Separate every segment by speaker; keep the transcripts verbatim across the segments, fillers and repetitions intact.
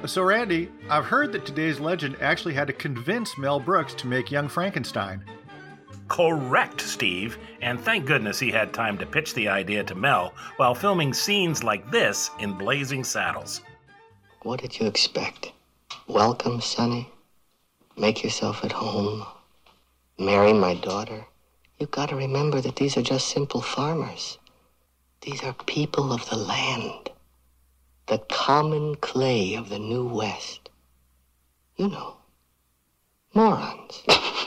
Speaker 1: So, Randy, I've heard that today's legend actually had to convince Mel Brooks to make Young Frankenstein.
Speaker 2: Correct, Steve. And thank goodness he had time to pitch the idea to Mel while filming scenes like this in Blazing Saddles.
Speaker 3: What did you expect? Welcome, Sonny. Make yourself at home. Marry my daughter. You've got to remember that these are just simple farmers. These are people of the land. The common clay of the New West. You know. Morons.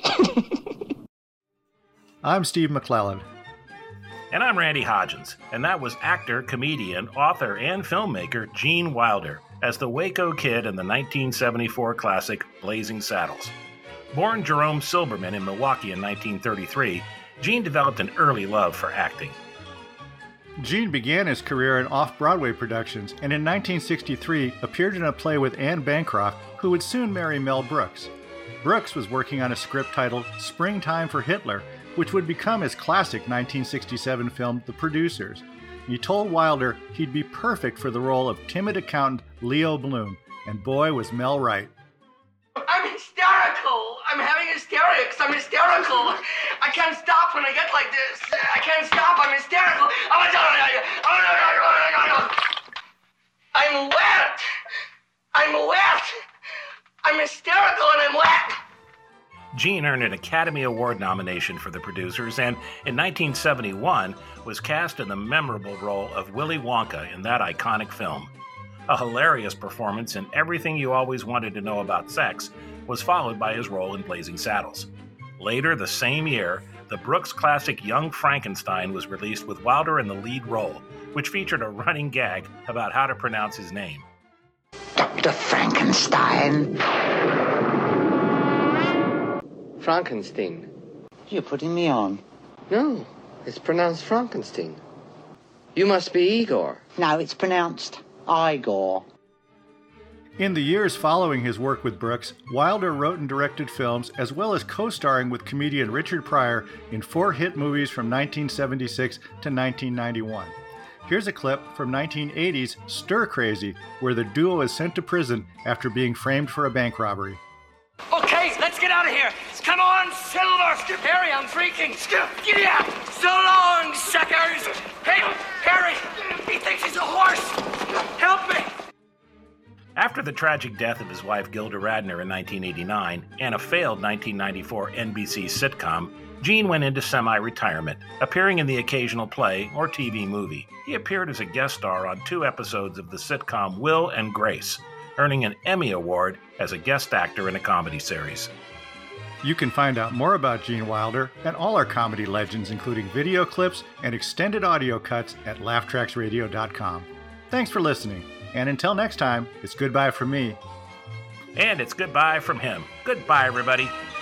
Speaker 1: I'm Steve McClellan.
Speaker 2: And I'm Randy Hodgins, and that was actor, comedian, author, and filmmaker Gene Wilder as the Waco Kid in the nineteen seventy-four classic Blazing Saddles. Born Jerome Silberman in Milwaukee in nineteen thirty-three, Gene developed an early love for acting.
Speaker 1: Gene began his career in off-Broadway productions and in nineteen sixty-three appeared in a play with Anne Bancroft, who would soon marry Mel Brooks. Brooks was working on a script titled Springtime for Hitler, which would become his classic nineteen sixty-seven film, The Producers. He told Wilder he'd be perfect for the role of timid accountant Leo Bloom, and boy was Mel right.
Speaker 4: I'm hysterical! I'm having hysterics! I'm hysterical! I can't stop when I get like this! I can't stop! I'm hysterical! I'm wet! I'm wet! I'm hysterical and I'm wet!
Speaker 2: Gene earned an Academy Award nomination for The Producers and, in nineteen seventy-one, was cast in the memorable role of Willy Wonka in that iconic film. A hilarious performance in Everything You Always Wanted to Know About Sex was followed by his role in Blazing Saddles. Later the same year, the Brooks classic Young Frankenstein was released with Wilder in the lead role, which featured a running gag about how to pronounce his name.
Speaker 5: Doctor Frankenstein.
Speaker 3: Frankenstein.
Speaker 5: You're putting me on.
Speaker 3: No, it's pronounced Frankenstein. You must be Igor.
Speaker 5: No, it's pronounced Igor.
Speaker 1: In the years following his work with Brooks, Wilder wrote and directed films as well as co-starring with comedian Richard Pryor in four hit movies from nineteen seventy-six to nineteen ninety-one. Here's a clip from nineteen eighties Stir Crazy, where the duo is sent to prison after being framed for a bank robbery.
Speaker 4: Okay, let's get out of here! Come on, Silver! Harry, I'm freaking! Giddy up! So long, suckers! Hey, Harry! He thinks he's a horse! Help me!
Speaker 2: After the tragic death of his wife Gilda Radner in nineteen eighty-nine and a failed nineteen ninety-four N B C sitcom, Gene went into semi-retirement, appearing in the occasional play or T V movie. He appeared as a guest star on two episodes of the sitcom Will and Grace, earning an Emmy Award as a guest actor in a comedy series.
Speaker 1: You can find out more about Gene Wilder and all our comedy legends, including video clips and extended audio cuts at laugh tracks radio dot com. Thanks for listening, and until next time, it's goodbye from me.
Speaker 2: And it's goodbye from him. Goodbye, everybody.